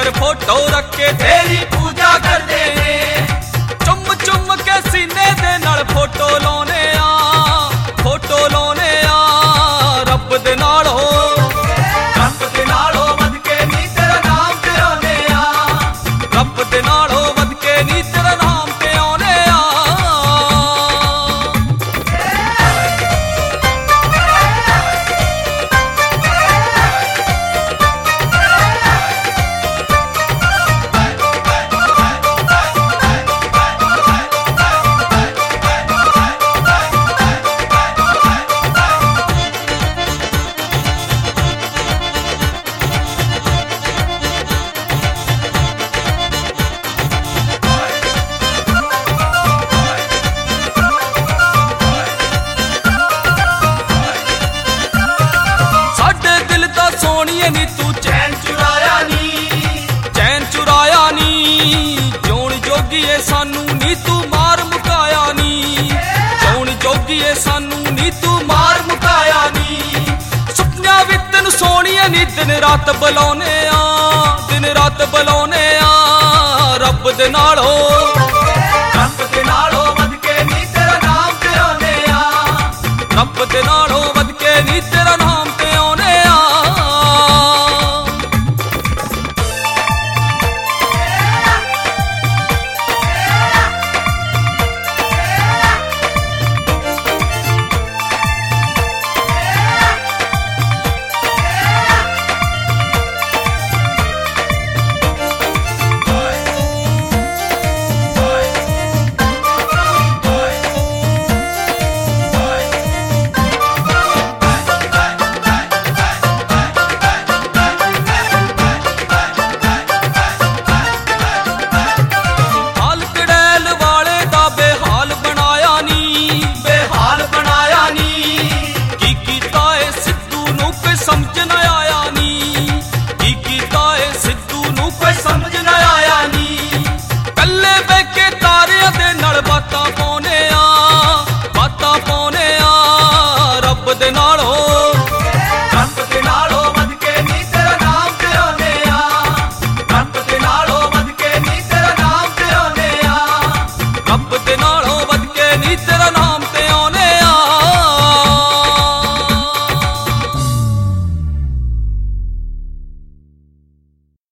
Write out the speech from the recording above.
अंदर फोटो रख के तेरी पूजा करदे ने। चुम चुम के सीने दे नाल फोटो लाउने आ, फोटो लाउने आ रब दे नाल हो, रब दे नाल हो वध के नी तेरा नाम ते आने आ, रब दे नाल हो वध के नी तेरा नाम ते आने आ। सोनिए नी तू चैन चुराया नी, चैन चुराया नी, जौन जोगिए सानू नी तू मार मुकाया नी, जौन जोगिए सानू नी तू मार मुकाया नी। सुपनिया भी तेन सोनिए नी दिन रात बुलाने आ, दिन रात बुलाने आ रब दे नाल हो, रब दे नाल हो वध के नी तेरा नाम ते आने आ, रब दे नाल